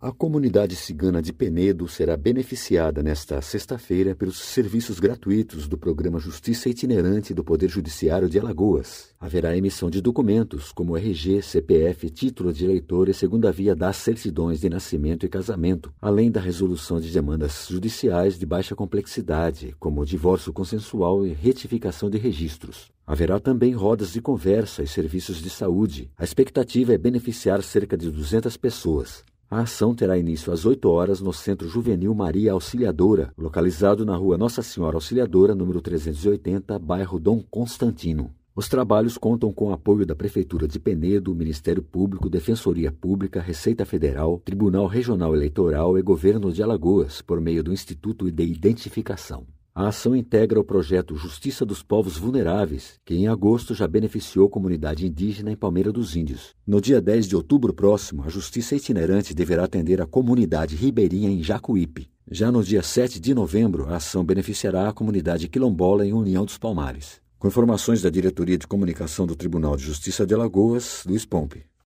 A comunidade cigana de Penedo será beneficiada nesta sexta-feira pelos serviços gratuitos do Programa Justiça Itinerante do Poder Judiciário de Alagoas. Haverá emissão de documentos como RG, CPF, título de eleitor e segunda via das certidões de nascimento e casamento, além da resolução de demandas judiciais de baixa complexidade, como divórcio consensual e retificação de registros. Haverá também rodas de conversa e serviços de saúde. A expectativa é beneficiar cerca de 200 pessoas. A ação terá início às 8 horas no Centro Juvenil Maria Auxiliadora, localizado na rua Nossa Senhora Auxiliadora, número 380, bairro Dom Constantino. Os trabalhos contam com o apoio da Prefeitura de Penedo, Ministério Público, Defensoria Pública, Receita Federal, Tribunal Regional Eleitoral e Governo de Alagoas, por meio do Instituto de Identificação. A ação integra o projeto Justiça dos Povos Vulneráveis, que em agosto já beneficiou a comunidade indígena em Palmeira dos Índios. No dia 10 de outubro próximo, a Justiça Itinerante deverá atender a comunidade ribeirinha em Jacuípe. Já no dia 7 de novembro, a ação beneficiará a comunidade quilombola em União dos Palmares. Com informações da Diretoria de Comunicação do Tribunal de Justiça de Alagoas, Luiz Pompe.